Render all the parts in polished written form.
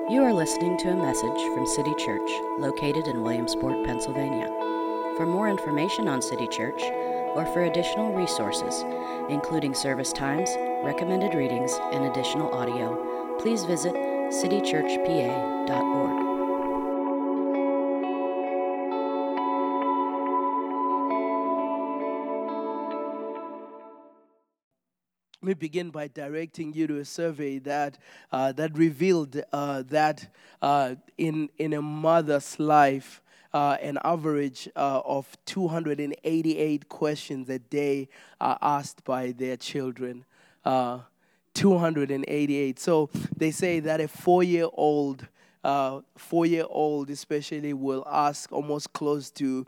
You are listening to a message from City Church, located in Williamsport, Pennsylvania. For more information on City Church, or for additional resources, including service times, recommended readings, and additional audio, please visit citychurchpa.org. Let me begin by directing you to a survey that revealed that in a mother's life, an average of 288 questions a day are asked by their children. 288. So they say that a four-year-old especially will ask almost close to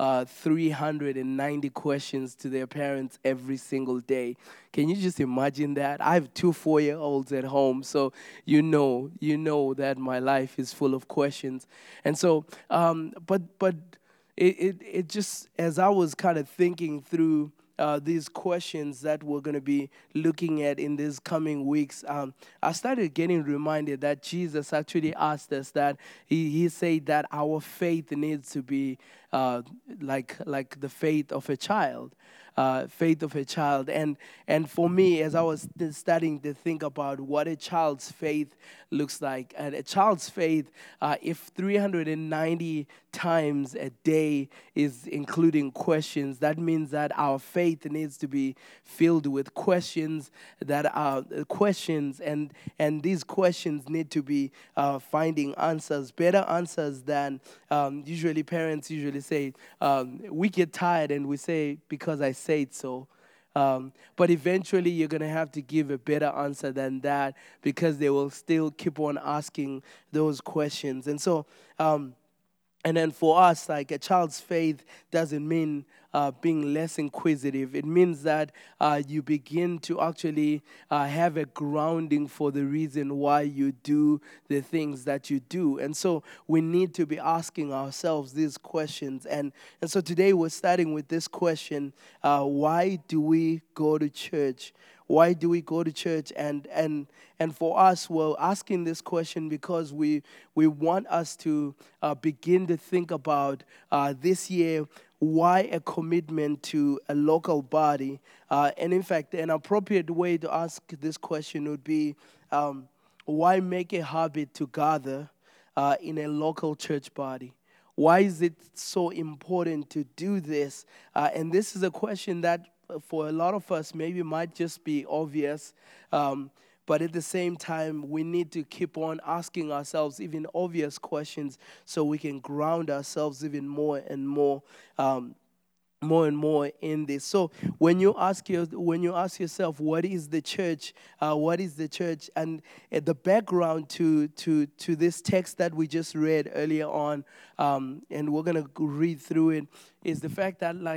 390 questions to their parents every single day. Can you just imagine that? I have two 4-year-olds at home, so you know that my life is full of questions. And so, but it just, as I was kind of thinking through these questions that we're going to be looking at in these coming weeks, I started getting reminded that Jesus actually asked us that he said that our faith needs to be like the faith of a child. And for me, as I was starting to think about what a child's faith looks like, and a child's faith, if 390 times a day is including questions, that means that our faith needs to be filled with questions that are questions, and these questions need to be finding answers, better answers than usually parents usually say. We get tired and we say, because I said so. But eventually you're going to have to give a better answer than that, because they will still keep on asking those questions. And so, and then for us, like, a child's faith doesn't mean being less inquisitive. It means that you begin to actually have a grounding for the reason why you do the things that you do. And so we need to be asking ourselves these questions. And so today we're starting with this question: why do we go to church? Why do we go to church? And for us, we're asking this question because we want us to begin to think about this year, why a commitment to a local body. And in fact, an appropriate way to ask this question would be, why make a habit to gather in a local church body? Why is it so important to do this? And this is a question that for a lot of us maybe might just be obvious, but at the same time, we need to keep on asking ourselves even obvious questions so we can ground ourselves even more and more. More and more in this. So when you ask yourself, what is the church? What is the church? And the background to this text that we just read earlier on, and we're gonna read through it, is the fact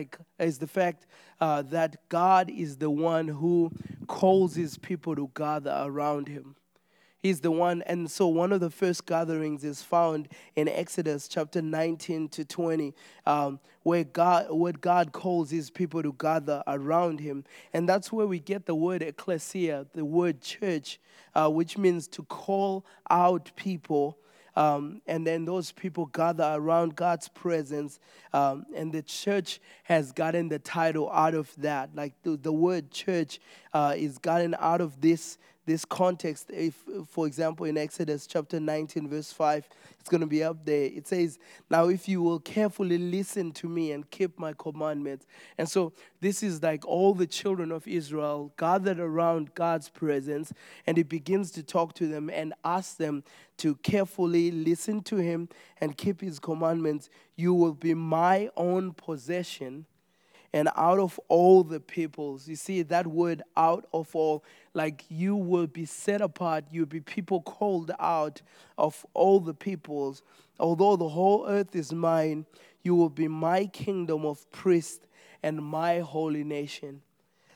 that God is the one who calls His people to gather around Him. He's the one, and so one of the first gatherings is found in Exodus chapter 19 to 20, where God calls His people to gather around Him, and that's where we get the word ecclesia, the word church, which means to call out people. And then those people gather around God's presence, and the church has gotten the title out of that. Like the word church is gotten out of this context. If, for example, in Exodus chapter 19, verse 5, it's going to be up there. It says, "Now if you will carefully listen to me and keep my commandments." And so this is like all the children of Israel gathered around God's presence, and He begins to talk to them and ask them to carefully listen to Him and keep His commandments. "You will be my own possession, and out of all the peoples." You see that word, out of all, like you will be set apart. You'll be people called out of all the peoples. "Although the whole earth is mine, you will be my kingdom of priests and my holy nation."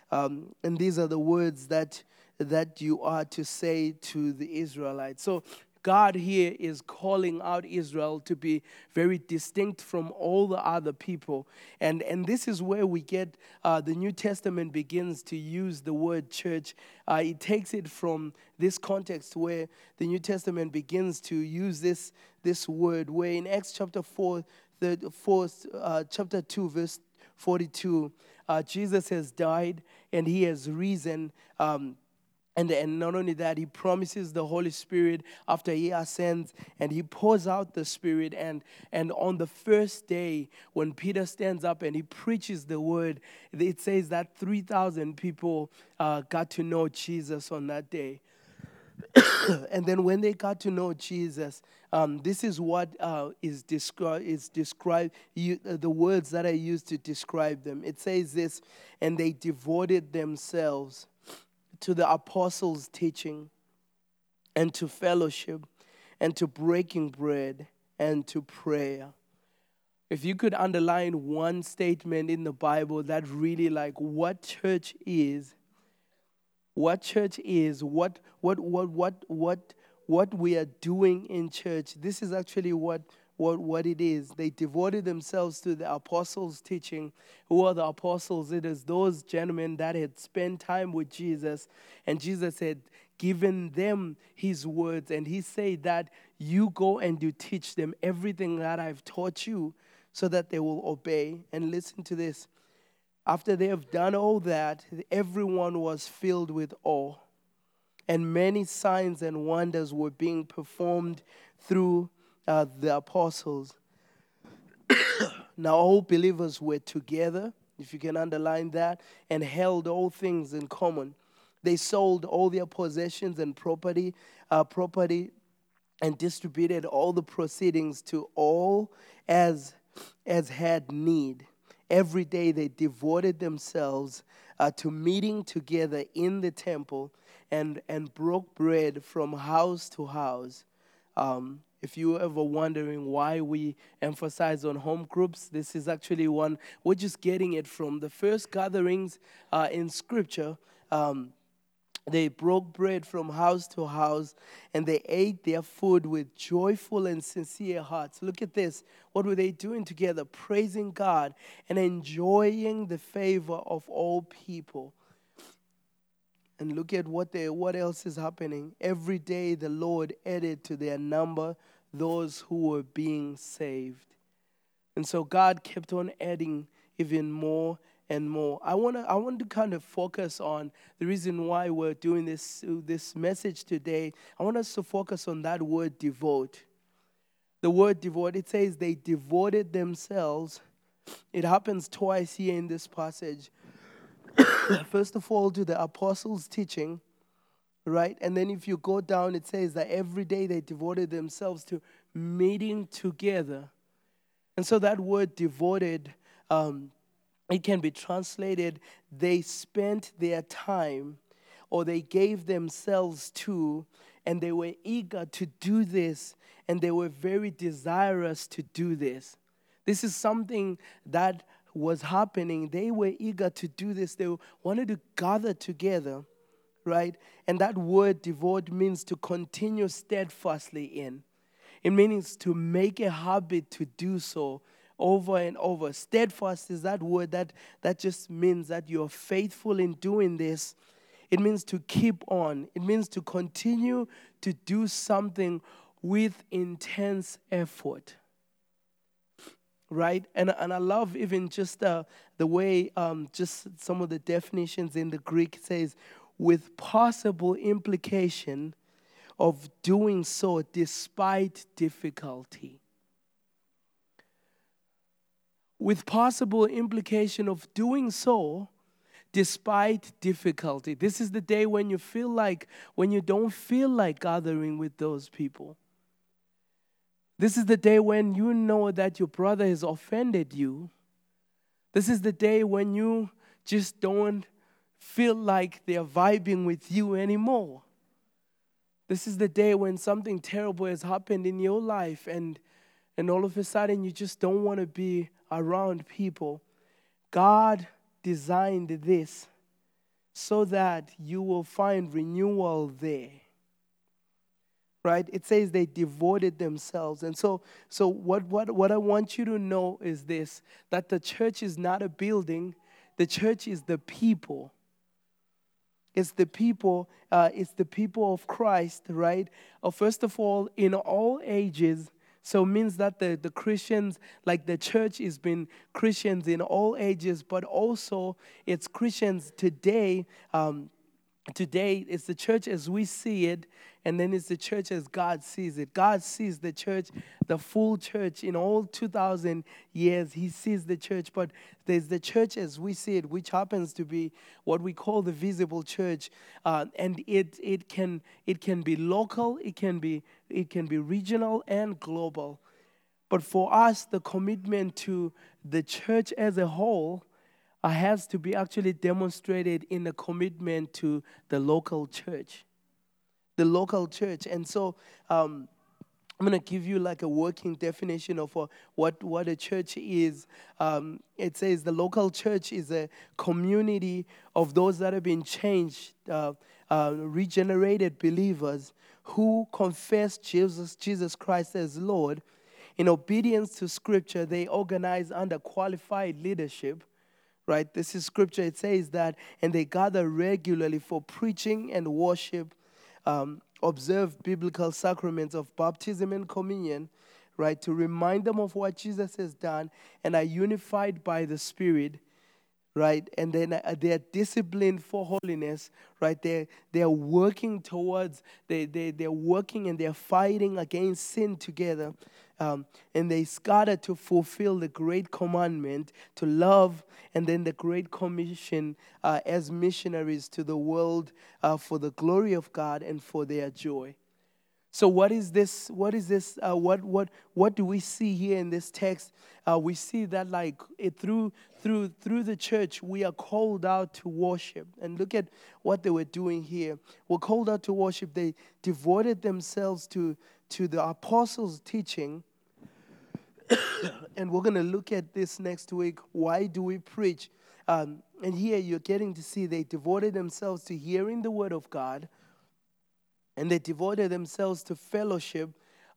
And these are the words that you are to say to the Israelites. So God here is calling out Israel to be very distinct from all the other people. And this is where we get the New Testament begins to use the word church. It takes it from this context where the New Testament begins to use this word, where in Acts chapter 4, chapter 2, verse 42, Jesus has died and he has risen. And not only that, he promises the Holy Spirit after he ascends, and he pours out the Spirit. And on the first day, when Peter stands up and he preaches the word, it says that 3,000 people got to know Jesus on that day. And then when they got to know Jesus, this is what is described, the words that I used to describe them. It says this, and they devoted themselves to the apostles' teaching, and to fellowship, and to breaking bread, and to prayer. If you could underline one statement in the Bible that really what church is, what we are doing in church, this is actually what it is. They devoted themselves to the apostles' teaching. Who are the apostles? It is those gentlemen that had spent time with Jesus, and Jesus had given them his words, and he said that you go and you teach them everything that I've taught you so that they will obey. And listen to this. After they have done all that, everyone was filled with awe, and many signs and wonders were being performed through the apostles. Now all believers were together, if you can underline that, and held all things in common. They sold all their possessions and property, and distributed all the proceedings to all as had need. Every day they devoted themselves to meeting together in the temple and broke bread from house to house. If you're ever wondering why we emphasize on home groups, this is actually one. We're just getting it from the first gatherings in Scripture. They broke bread from house to house, and they ate their food with joyful and sincere hearts. Look at this. What were they doing together? Praising God and enjoying the favor of all people. And look at what else is happening. Every day the Lord added to their number those who were being saved. And so God kept on adding even more and more. I want to kind of focus on the reason why we're doing this message today. I want us to focus on that word devote. The word devote, it says they devoted themselves. It happens twice here in this passage. First of all, to the apostles' teaching, right? And then if you go down, it says that every day they devoted themselves to meeting together. And so that word devoted, it can be translated, they spent their time, or they gave themselves to, and they were eager to do this, and they were very desirous to do this. This is something that was happening. They were eager to do this. They wanted to gather together, right? And that word devote means to continue steadfastly in. It means to make a habit to do so over and over. Steadfast is that word that just means that you're faithful in doing this. It means to keep on. It means to continue to do something with intense effort. Right? And I love even just the way just some of the definitions in the Greek says, with possible implication of doing so despite difficulty. With possible implication of doing so despite difficulty. This is the day when you don't feel like gathering with those people. This is the day when you know that your brother has offended you. This is the day when you just don't feel like they're vibing with you anymore. This is the day when something terrible has happened in your life and all of a sudden you just don't want to be around people. God designed this so that you will find renewal there. right? It says they devoted themselves. And so what I want you to know is this, that the church is not a building, the church is the people. It's the people of Christ, right? First of all, in all ages, so means that the Christians, like the church has been Christians in all ages, but also it's Christians today. Today it's the church as we see it, and then it's the church as God sees it. God sees the church, the full church in all 2,000 years. He sees the church, but there's the church as we see it, which happens to be what we call the visible church, and it can be local, it can be regional and global. But for us, the commitment to the church as a whole has to be actually demonstrated in a commitment to the local church. The local church. And so I'm going to give you like a working definition of what a church is. It says the local church is a community of those that have been changed, regenerated believers who confess Jesus Christ as Lord. In obedience to Scripture, they organize under qualified leadership. Right? This is Scripture. It says that, and they gather regularly for preaching and worship, observe biblical sacraments of baptism and communion, right? To remind them of what Jesus has done, and are unified by the Spirit, right? And then they're disciplined for holiness, right? They're working towards, they're working and they're fighting against sin together. And they scatter to fulfill the great commandment to love, and then the great commission as missionaries to the world for the glory of God and for their joy. So what is this? What is this? What do we see here in this text? We see that like through the church, we are called out to worship. And look at what they were doing here. We're called out to worship. They devoted themselves to the apostles' teaching. And we're going to look at this next week. Why do we preach? And here you're getting to see they devoted themselves to hearing the word of God. And they devoted themselves to fellowship.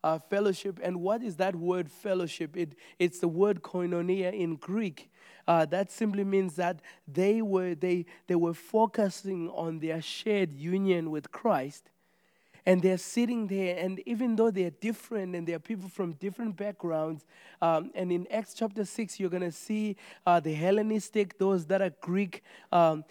And what is that word fellowship? It's the word koinonia in Greek. That simply means that they were focusing on their shared union with Christ. And they're sitting there, and even though they're different and they're people from different backgrounds, and in Acts chapter 6, you're going to see the Hellenistic, those that are Greek, and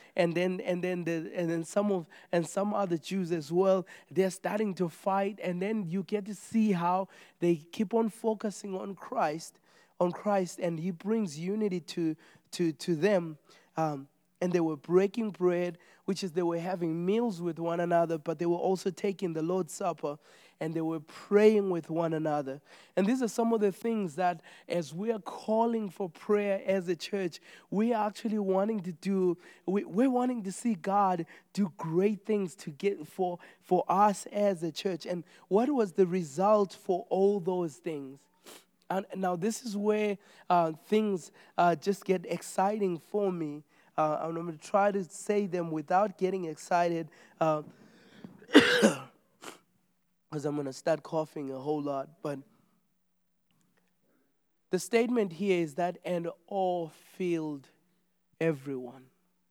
then some other Jews as well. They're starting to fight, and then you get to see how they keep on focusing on Christ, and He brings unity to them. And they were breaking bread, which is they were having meals with one another, but they were also taking the Lord's Supper, and they were praying with one another. And these are some of the things that as we are calling for prayer as a church, we are actually wanting to do, we're wanting to see God do great things to get for us as a church. And what was the result for all those things? And now this is where things just get exciting for me. I'm going to try to say them without getting excited, because I'm going to start coughing a whole lot. But the statement here is that, and awe filled everyone.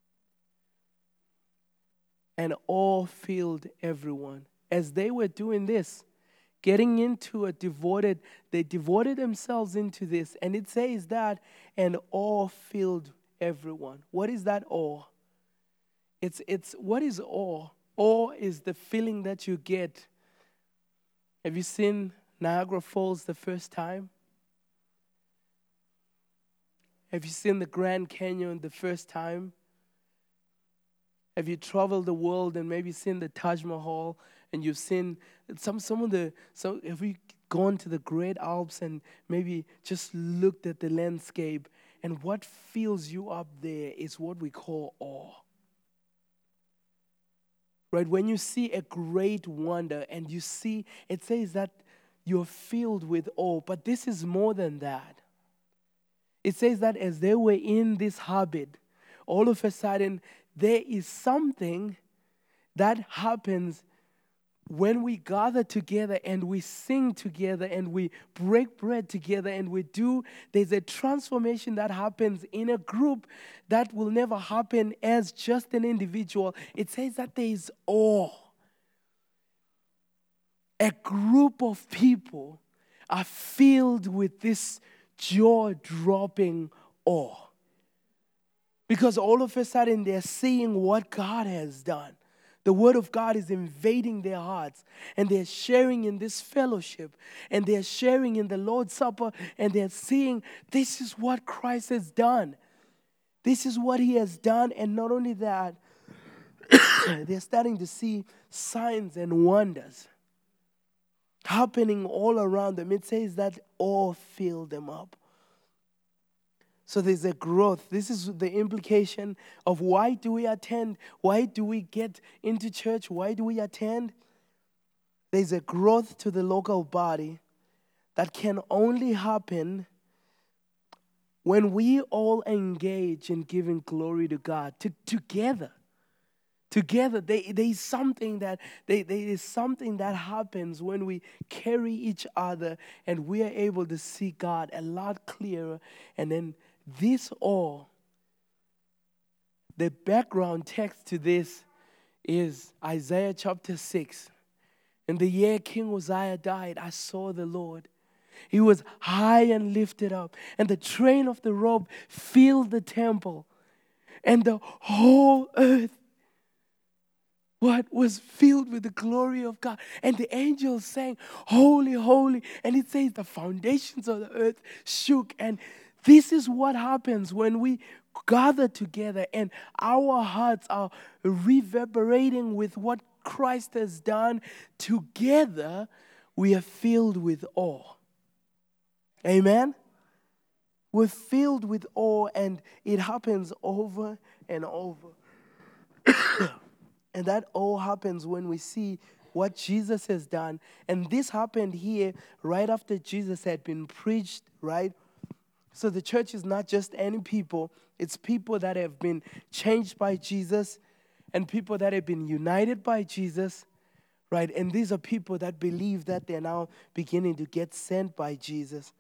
And awe filled everyone. As they were doing this, getting into they devoted themselves into this. And it says that, and awe filled everyone. What is that awe? It's what is awe? Awe is the feeling that you get. Have you seen Niagara Falls the first time? Have you seen the Grand Canyon the first time? Have you traveled the world and maybe seen the Taj Mahal, and you've seen have you gone to the Great Alps and maybe just looked at the landscape? And what fills you up there is what we call awe. Right? When you see a great wonder and you see, it says that you're filled with awe. But this is more than that. It says that as they were in this habit, all of a sudden there is something that happens when we gather together and we sing together and we break bread together and there's a transformation that happens in a group that will never happen as just an individual. It says that there is awe. A group of people are filled with this jaw-dropping awe. Because all of a sudden they're seeing what God has done. The Word of God is invading their hearts, and they're sharing in this fellowship, and they're sharing in the Lord's Supper, and they're seeing this is what Christ has done. This is what He has done, and not only that, they're starting to see signs and wonders happening all around them. It says that awe filled them up. So there's a growth. This is the implication of why do we attend? Why do we get into church? Why do we attend? There's a growth to the local body that can only happen when we all engage in giving glory to God together. Together, there is something that happens when we carry each other and we are able to see God a lot clearer. And then this awe, the background text to this is Isaiah chapter 6. In the year King Uzziah died, I saw the Lord. He was high and lifted up, and the train of the robe filled the temple, and the whole earth was filled with the glory of God. And the angels sang, holy, holy. And it says the foundations of the earth shook. And this is what happens when we gather together and our hearts are reverberating with what Christ has done. Together, we are filled with awe. Amen? We're filled with awe, and it happens over and over. And that all happens when we see what Jesus has done. And this happened here right after Jesus had been preached, right? So the church is not just any people. It's people that have been changed by Jesus and people that have been united by Jesus, right? And these are people that believe that they're now beginning to get sent by Jesus.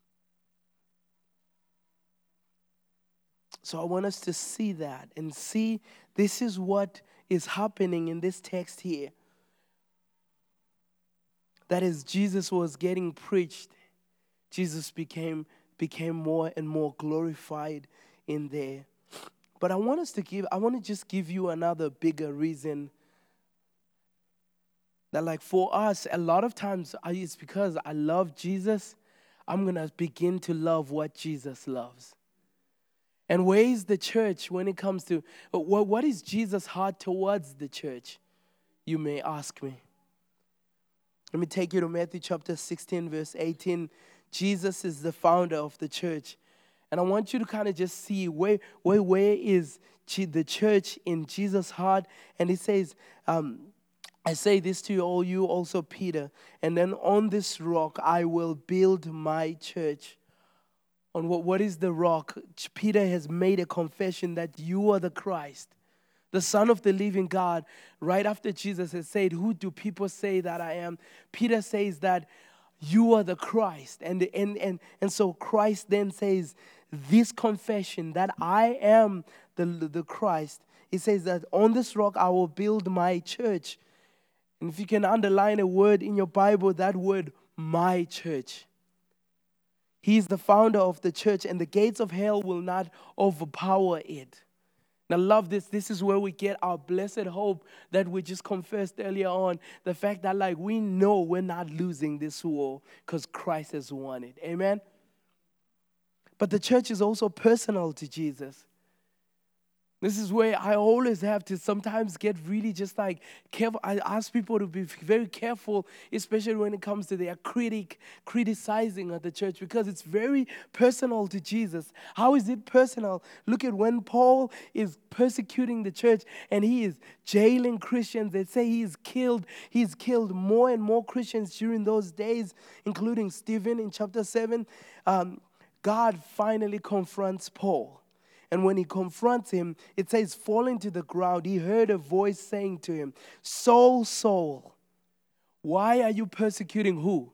So I want us to see that and see this is what is happening in this text here. That is, Jesus was getting preached. Jesus became more and more glorified in there. But I want to just give you another bigger reason that, like, for us, a lot of times it's because I love Jesus, I'm going to begin to love what Jesus loves. And where is the church when it comes to, what is Jesus' heart towards the church? You may ask me. Let me take you to Matthew chapter 16, verse 18. Jesus is the founder of the church. And I want you to kind of just see where is the church in Jesus' heart. And he says, I say this to you, all you also, Peter. And then on this rock I will build my church. On what is the rock? Peter has made a confession that you are the Christ, the Son of the living God. Right after Jesus has said, who do people say that I am? Peter says that you are the Christ. And so Christ then says this confession that I am the Christ. He says that on this rock I will build my church. And if you can underline a word in your Bible, that word, my church. He is the founder of the church, and the gates of hell will not overpower it. Now, love this. This is where we get our blessed hope that we just confessed earlier on. The fact that, like, we know we're not losing this war because Christ has won it. Amen? But the church is also personal to Jesus. This is where I always have to sometimes get really just like careful. I ask people to be very careful, especially when it comes to their criticizing of the church, because it's very personal to Jesus. How is it personal? Look at when Paul is persecuting the church and he is jailing Christians. They say he's killed more and more Christians during those days, including Stephen in chapter 7. God finally confronts Paul. And when he confronts him, it says, falling to the ground, he heard a voice saying to him, Saul, Saul, Why are you persecuting who?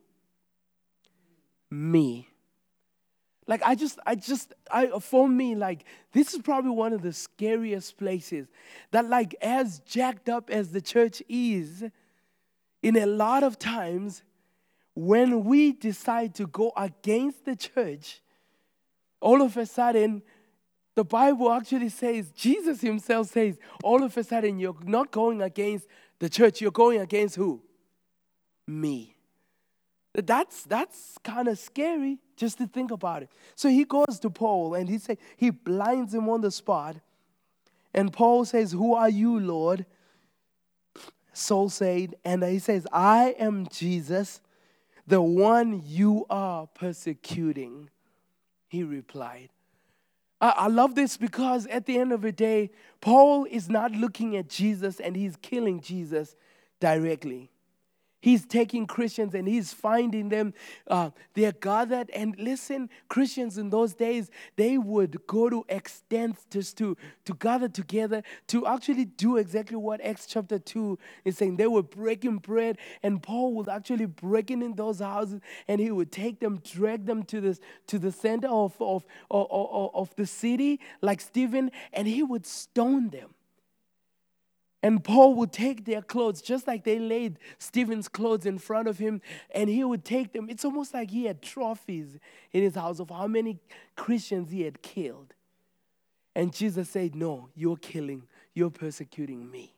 Me. Like for me, like this is probably one of the scariest places that, like, as jacked up as the church is, in a lot of times when we decide to go against the church, all of a sudden, the Bible actually says, Jesus himself says, all of a sudden you're not going against the church, you're going against who? Me. That's kind of scary just to think about it. So he goes to Paul and he blinds him on the spot. And Paul says, "Who are you, Lord?" Saul said, and he says, "I am Jesus, the one you are persecuting," he replied. I love this because at the end of the day, Paul is not looking at Jesus and he's killing Jesus directly. He's taking Christians and he's finding them. They're gathered. And listen, Christians in those days, they would go to extents just to gather together to actually do exactly what Acts chapter 2 is saying. They were breaking bread, and Paul was actually breaking in those houses, and he would take them, drag them to the center of the city, like Stephen, and he would stone them. And Paul would take their clothes, just like they laid Stephen's clothes in front of him, and he would take them. It's almost like he had trophies in his house of how many Christians he had killed. And Jesus said, "No, you're persecuting me."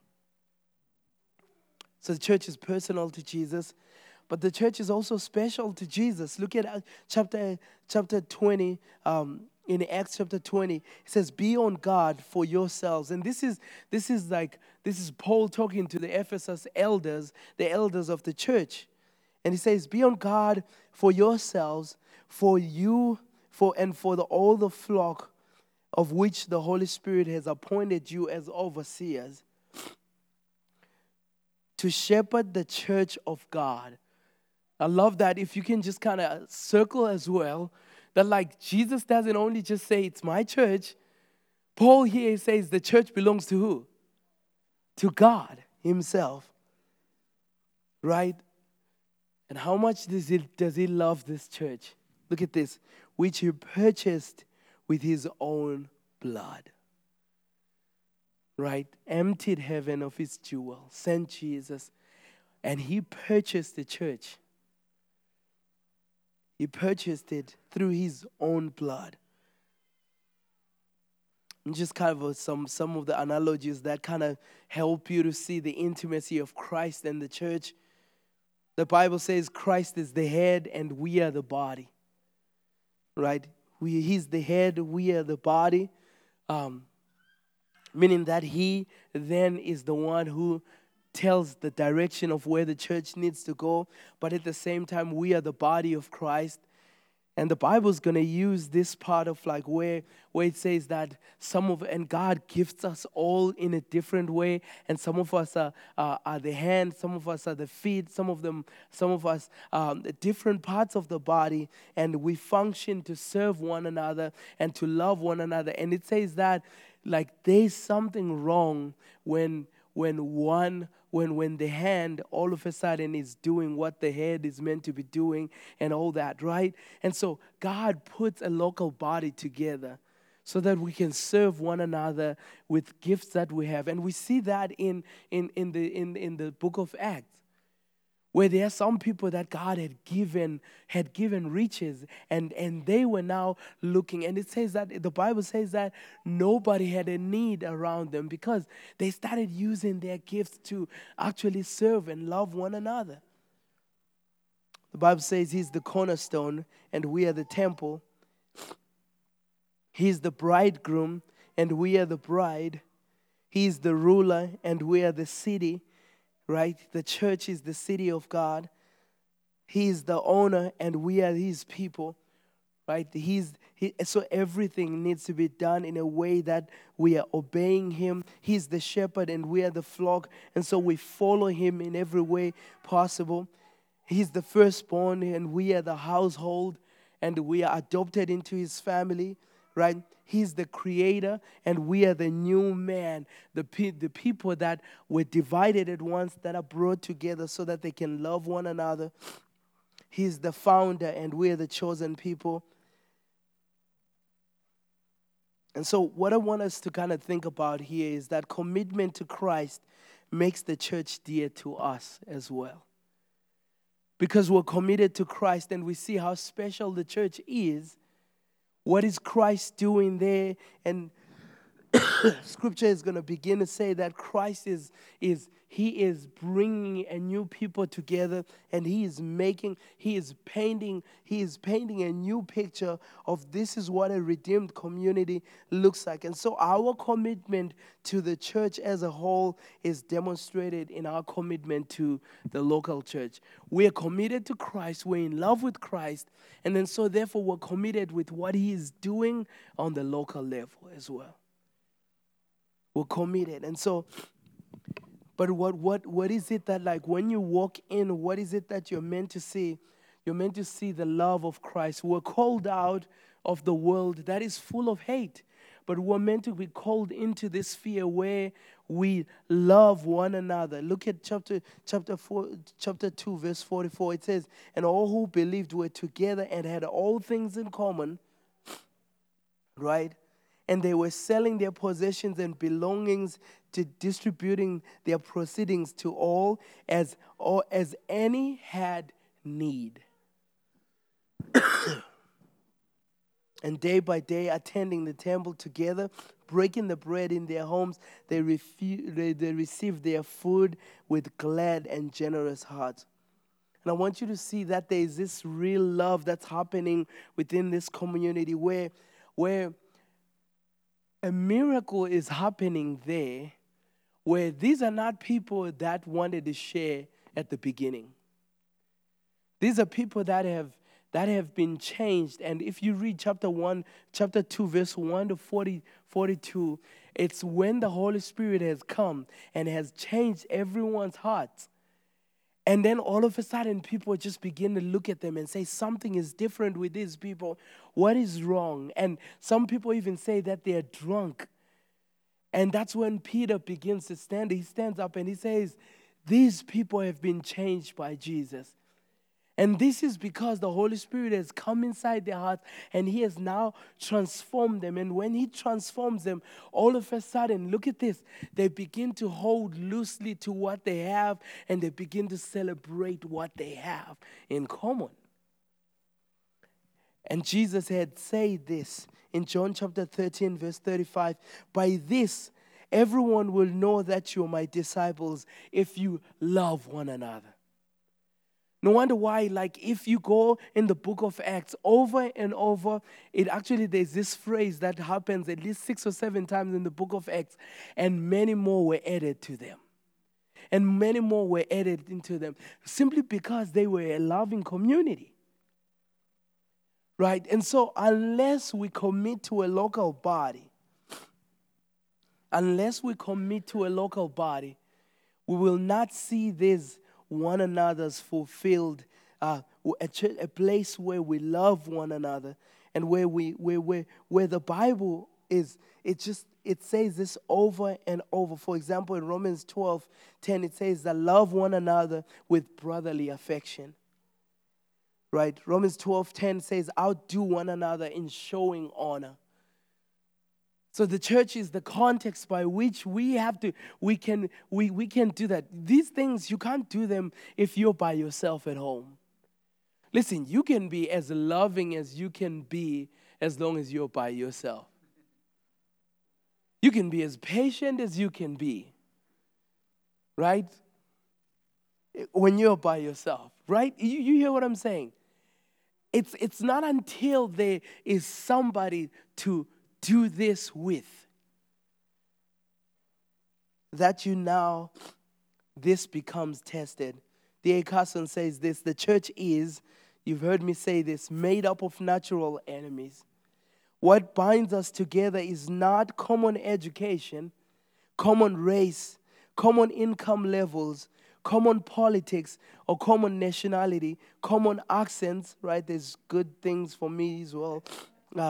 So the church is personal to Jesus, but the church is also special to Jesus. Look at chapter 20, in Acts chapter 20, it says, "Be on guard for yourselves." And this is Paul talking to the Ephesus elders, the elders of the church. And he says, "Be on guard for yourselves, for all the flock of which the Holy Spirit has appointed you as overseers, to shepherd the church of God." I love that. If you can just kind of circle as well, that like Jesus doesn't only just say it's my church. Paul here says the church belongs to who? To God himself. Right? And how much does he love this church? Look at this. Which he purchased with his own blood. Right? Emptied heaven of its jewel. Sent Jesus. And he purchased the church. He purchased it through his own blood. And just kind of some of the analogies that kind of help you to see the intimacy of Christ and the church. The Bible says Christ is the head and we are the body. Right? He's the head, we are the body. Meaning that he then is the one who tells the direction of where the church needs to go, but at the same time we are the body of Christ. And the Bible's going to use this part of like where it says that and God gifts us all in a different way, and some of us are the hands, some of us are the feet, some of us different parts of the body, and we function to serve one another and to love one another. And it says that like there's something wrong when the hand all of a sudden is doing what the head is meant to be doing and all that, right? And so God puts a local body together so that we can serve one another with gifts that we have. And we see that in the book of Acts, where there are some people that God had given riches, and they were now looking. And it says that the Bible says that nobody had a need around them because they started using their gifts to actually serve and love one another. The Bible says he's the cornerstone and we are the temple. He's the bridegroom and we are the bride. He's the ruler and we are the city. Right? The church is the city of God. He is the owner and we are his people. Right? So everything needs to be done in a way that we are obeying him. He's the shepherd and we are the flock. And so we follow him in every way possible. He's the firstborn and we are the household and we are adopted into his family. right? He's the creator, and we are the new man, the people that were divided at once, that are brought together so that they can love one another. He's the founder, and we are the chosen people. And so what I want us to kind of think about here is that commitment to Christ makes the church dear to us as well. Because we're committed to Christ and we see how special the church is. What is Christ doing there? And Scripture is going to begin to say that Christ is bringing a new people together, and he is painting a new picture of this is what a redeemed community looks like. And so our commitment to the church as a whole is demonstrated in our commitment to the local church. We are committed to Christ, we're in love with Christ, and then so therefore we're committed with what he is doing on the local level as well. We're committed. And so, but what is it that, like, when you walk in, what is it that you're meant to see? You're meant to see the love of Christ. We're called out of the world that is full of hate, but we're meant to be called into this sphere where we love one another. Look at chapter 2, verse 44. It says, and all who believed were together and had all things in common, right? And they were selling their possessions and belongings, to distributing their proceedings to all as any had need. And day by day, attending the temple together, breaking the bread in their homes, they received their food with glad and generous hearts. And I want you to see that there is this real love that's happening within this community where a miracle is happening there, where these are not people that wanted to share at the beginning. These are people that have been changed. And if you read chapter 2, verse 1 to 42, it's when the Holy Spirit has come and has changed everyone's hearts. And then all of a sudden, people just begin to look at them and say, something is different with these people. What is wrong? And some people even say that they're drunk. And that's when Peter begins to stand. He stands up and he says, these people have been changed by Jesus. And this is because the Holy Spirit has come inside their hearts and he has now transformed them. And when he transforms them, all of a sudden, look at this, they begin to hold loosely to what they have and they begin to celebrate what they have in common. And Jesus had said this in John chapter 13, verse 35, by this, everyone will know that you are my disciples if you love one another. No wonder why, like, if you go in the book of Acts over and over, there's this phrase that happens at least 6 or 7 times in the book of Acts, and many more were added to them. And many more were added into them, simply because they were a loving community. Right? And so unless we commit to a local body, we will not see this one another's fulfilled, a place where we love one another, and where the Bible is. It says this over and over. For example, in Romans 12:10, it says that love one another with brotherly affection. Right? Romans 12:10 says outdo one another in showing honor. So the church is the context by which we can do that. These things, you can't do them if you're by yourself at home. Listen, you can be as loving as you can be as long as you're by yourself. You can be as patient as you can be, right? When you're by yourself, right? You hear what I'm saying? It's not until there is somebody to do this with that this becomes tested. D.A. Carson says this, the church is, you've heard me say this, made up of natural enemies. What binds us together is not common education, common race, common income levels, common politics, or common nationality, common accents, right? There's good things for me as well.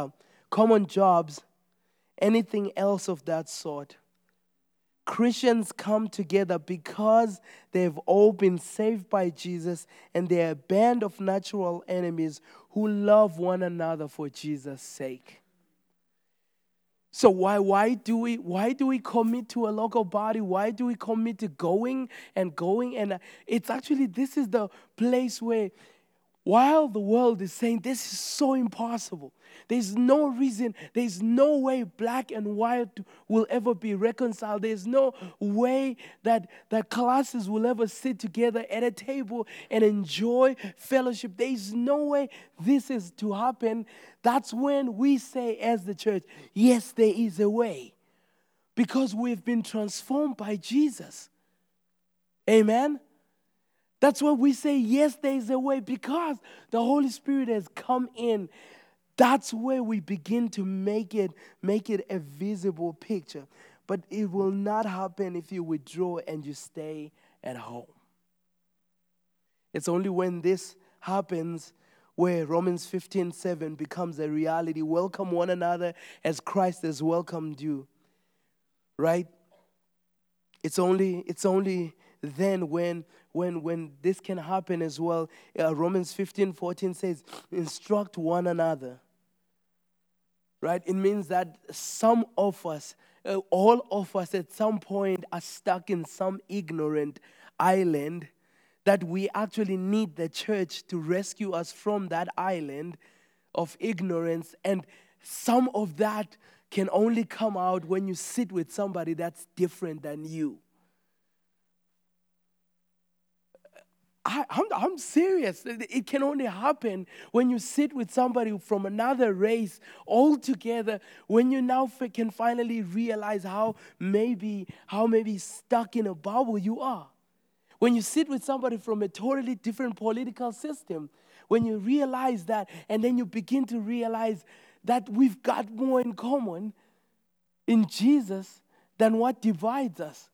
common jobs, anything else of that sort. Christians come together because they've all been saved by Jesus and they're a band of natural enemies who love one another for Jesus' sake. So why do we commit to a local body? Why do we commit to going and going? And it's actually, this is the place where, while the world is saying this is so impossible, there's no reason, there's no way black and white will ever be reconciled. There's no way that classes will ever sit together at a table and enjoy fellowship. There's no way this is to happen. That's when we say as the church, yes, there is a way. Because we've been transformed by Jesus. Amen? That's why we say, yes, there is a way, because the Holy Spirit has come in. That's where we begin to make it a visible picture. But it will not happen if you withdraw and you stay at home. It's only when this happens where Romans 15:7 becomes a reality. Welcome one another as Christ has welcomed you. Right? It's only then when this can happen as well. Romans 15:14 says, instruct one another. Right? It means that some of us, all of us at some point are stuck in some ignorant island that we actually need the church to rescue us from that island of ignorance. And some of that can only come out when you sit with somebody that's different than you. I'm serious. It can only happen when you sit with somebody from another race all together, when you now can finally realize how maybe stuck in a bubble you are. When you sit with somebody from a totally different political system, when you realize that, and then you begin to realize that we've got more in common in Jesus than what divides us.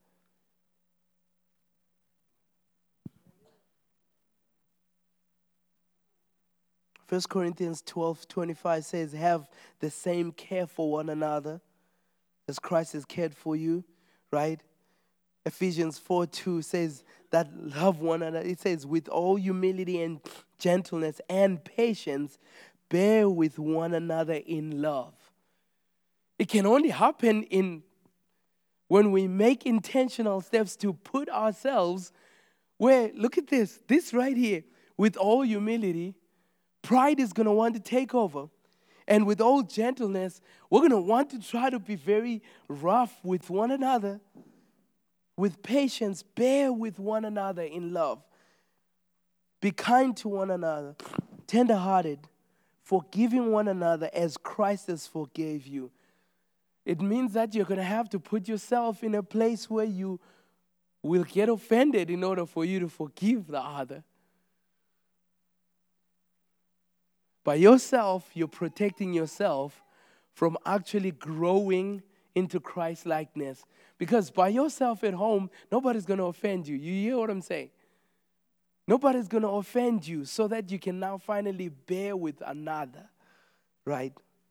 First Corinthians 12:25 says, have the same care for one another as Christ has cared for you, right? Ephesians 4:2 says that love one another. It says, with all humility and gentleness and patience, bear with one another in love. It can only happen when we make intentional steps to put ourselves where, look at this right here, with all humility. Pride is going to want to take over. And with all gentleness, we're going to want to try to be very rough with one another. With patience, bear with one another in love. Be kind to one another, tender-hearted, forgiving one another as Christ has forgave you. It means that you're going to have to put yourself in a place where you will get offended in order for you to forgive the other. By yourself, you're protecting yourself from actually growing into Christ-likeness. Because by yourself at home, nobody's going to offend you. You hear what I'm saying? Nobody's going to offend you so that you can now finally bear with another, right?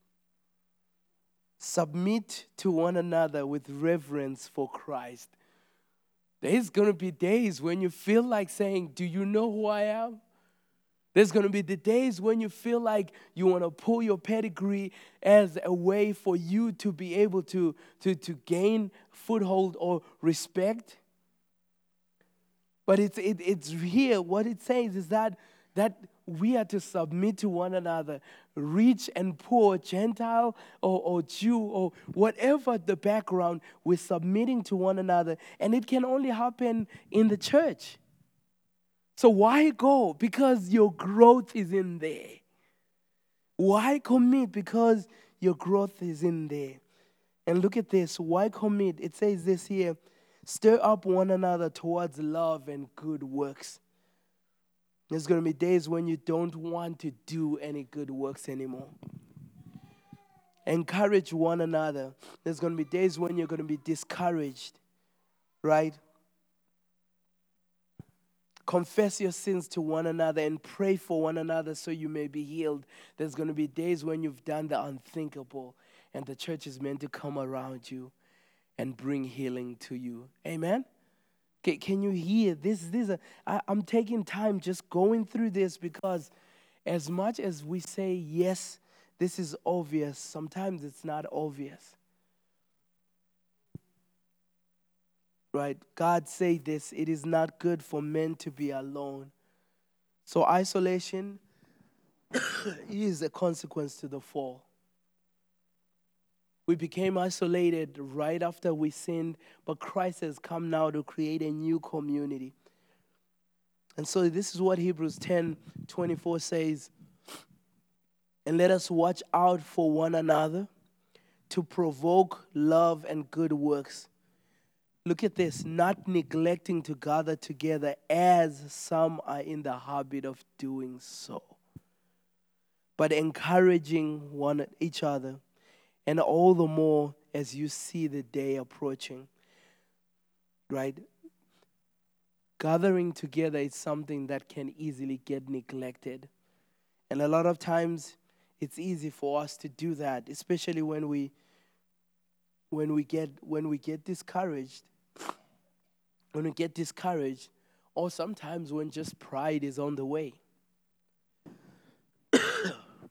Submit to one another with reverence for Christ. There's going to be days when you feel like saying, do you know who I am? There's going to be the days when you feel like you want to pull your pedigree as a way for you to be able to gain foothold or respect. But it's here. What it says is that we are to submit to one another, rich and poor, Gentile or Jew or whatever the background, we're submitting to one another. And it can only happen in the church. So why go? Because your growth is in there. Why commit? Because your growth is in there. And look at this. Why commit? It says this here. Stir up one another towards love and good works. There's going to be days when you don't want to do any good works anymore. Encourage one another. There's going to be days when you're going to be discouraged, right? Confess your sins to one another and pray for one another so you may be healed. There's going to be days when you've done the unthinkable, and the church is meant to come around you and bring healing to you. Amen? Can you hear this? I'm taking time just going through this because as much as we say, yes, this is obvious, sometimes it's not obvious. Right? God said this, it is not good for men to be alone. So isolation is a consequence to the fall. We became isolated right after we sinned, but Christ has come now to create a new community. And so this is what Hebrews 10:24 says, and let us watch out for one another to provoke love and good works. Look at this, not neglecting to gather together as some are in the habit of doing so, but encouraging each other, and all the more as you see the day approaching. Right? Gathering together is something that can easily get neglected. And a lot of times it's easy for us to do that, especially when we get discouraged. When we get discouraged, or sometimes when just pride is on the way. I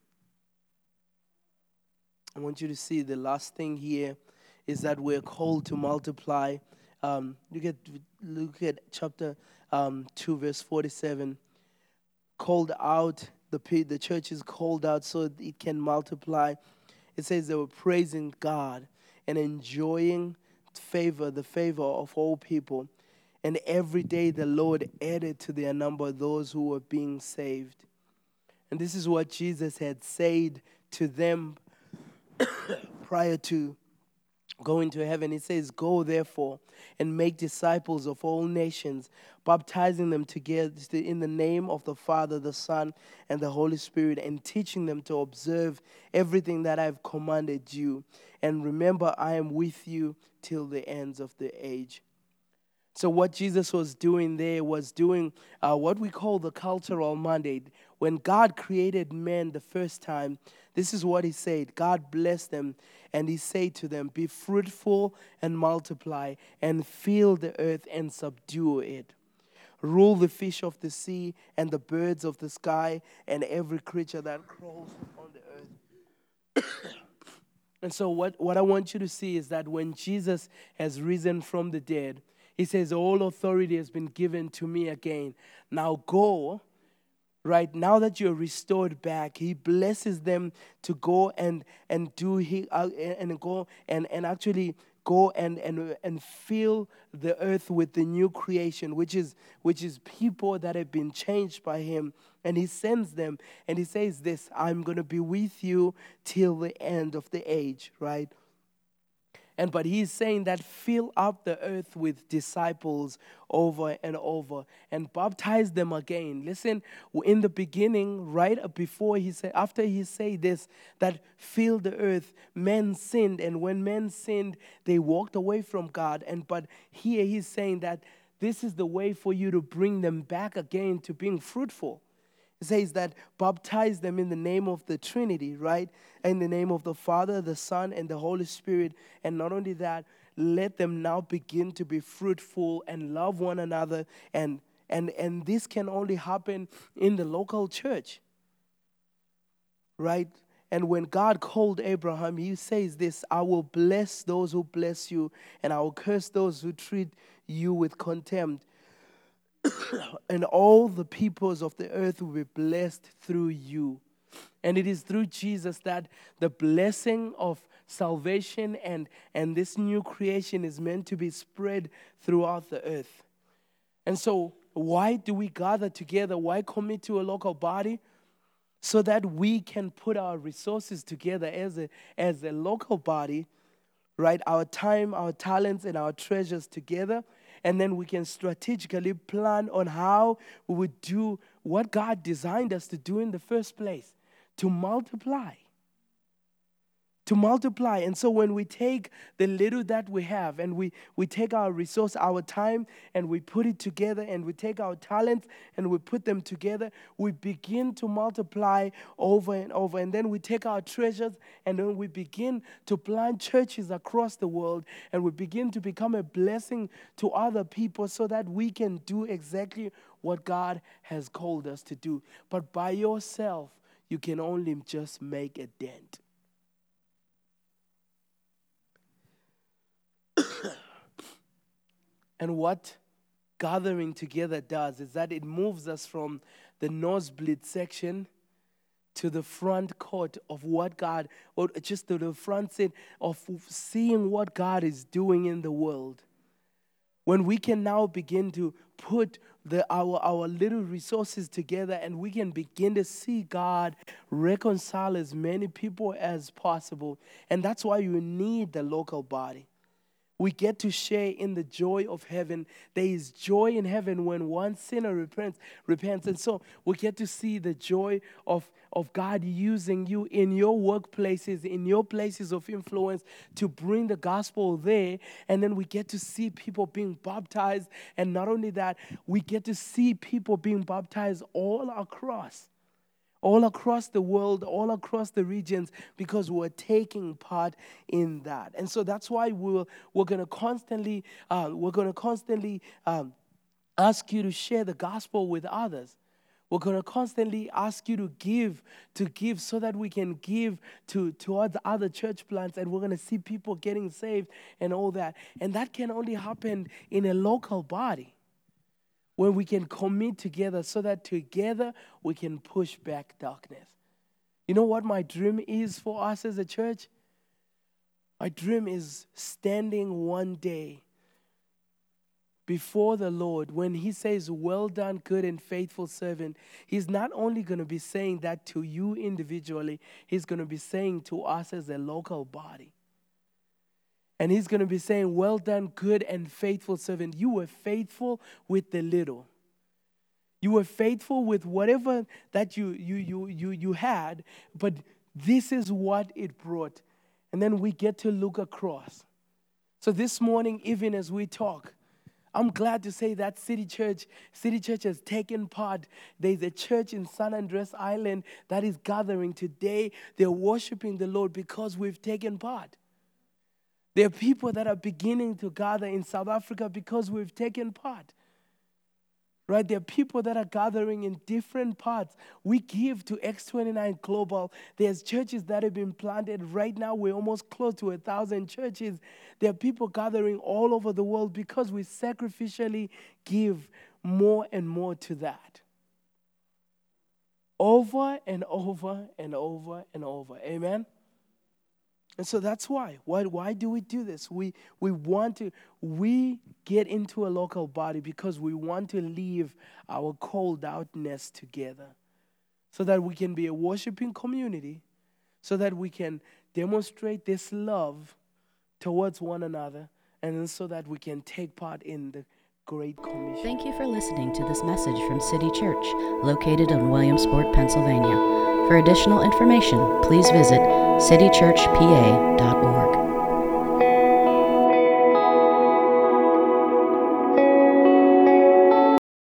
want you to see the last thing here is that we're called to multiply. Look at chapter 2, verse 47. Called out, the church is called out so it can multiply. It says they were praising God and enjoying the favor of all people. And every day the Lord added to their number those who were being saved. And this is what Jesus had said to them prior to going to heaven. He says, go therefore and make disciples of all nations, baptizing them together in the name of the Father, the Son, and the Holy Spirit, and teaching them to observe everything that I've commanded you. And remember, I am with you till the ends of the age. So what Jesus was doing there was doing what we call the cultural mandate. When God created man the first time, this is what he said. God blessed them, and he said to them, be fruitful and multiply, and fill the earth and subdue it. Rule the fish of the sea and the birds of the sky and every creature that crawls on the earth. And so what I want you to see is that when Jesus has risen from the dead, he says, all authority has been given to me again. Now go, right? Now that you're restored back, he blesses them to go and actually go and fill the earth with the new creation, which is people that have been changed by him. And he sends them, and he says this, I'm going to be with you till the end of the age, right? But he's saying that fill up the earth with disciples over and over and baptize them again. Listen, in the beginning, right before he said, after he said this, that fill the earth, men sinned. And when men sinned, they walked away from God. But here he's saying that this is the way for you to bring them back again to being fruitful. It says that baptize them in the name of the Trinity, right? In the name of the Father, the Son, and the Holy Spirit. And not only that, let them now begin to be fruitful and love one another. And this can only happen in the local church, right? And when God called Abraham, he says this, I will bless those who bless you, and I will curse those who treat you with contempt. And all the peoples of the earth will be blessed through you. And it is through Jesus that the blessing of salvation and this new creation is meant to be spread throughout the earth. And so why do we gather together? Why commit to a local body? So that we can put our resources together as a local body, right? Our time, our talents, and our treasures together. And then we can strategically plan on how we would do what God designed us to do in the first place, to multiply. To multiply. And so when we take the little that we have and we take our resource, our time, and we put it together, and we take our talents and we put them together, we begin to multiply over and over. And then we take our treasures and then we begin to plant churches across the world, and we begin to become a blessing to other people so that we can do exactly what God has called us to do. But by yourself, you can only just make a dent. And what gathering together does is that it moves us from the nosebleed section to the front court of what God, or just to the front seat of seeing what God is doing in the world. When we can now begin to put our little resources together, and we can begin to see God reconcile as many people as possible. And that's why you need the local body. We get to share in the joy of heaven. There is joy in heaven when one sinner repents. And so we get to see the joy of God using you in your workplaces, in your places of influence, to bring the gospel there. And then we get to see people being baptized. And not only that, we get to see people being baptized all across the world, all across the regions, because we're taking part in that. And so that's why we're going to constantly ask you to share the gospel with others. We're going to constantly ask you to give so that we can give towards other church plants, and we're going to see people getting saved and all that. And that can only happen in a local body, where we can commit together so that together we can push back darkness. You know what my dream is for us as a church? My dream is standing one day before the Lord when He says, "Well done, good and faithful servant." He's not only going to be saying that to you individually, He's going to be saying to us as a local body. And He's going to be saying, "Well done, good and faithful servant. You were faithful with the little. You were faithful with whatever that you had, but this is what it brought." And then we get to look across. So this morning, even as we talk, I'm glad to say that City Church has taken part. There's a church in San Andres Island that is gathering today. They're worshiping the Lord because we've taken part. There are people that are beginning to gather in South Africa because we've taken part. Right? There are people that are gathering in different parts. We give to X29 Global. There's churches that have been planted. Right now, we're almost close to 1,000 churches. There are people gathering all over the world because we sacrificially give more and more to that. Over and over and over and over. Amen? And so that's why. Why do we do this? We get into a local body because we want to leave our cold outness together, so that we can be a worshiping community, so that we can demonstrate this love towards one another, and then so that we can take part in the Great Commission. Thank you for listening to this message from City Church, located in Williamsport, Pennsylvania. For additional information, please visit citychurchpa.org.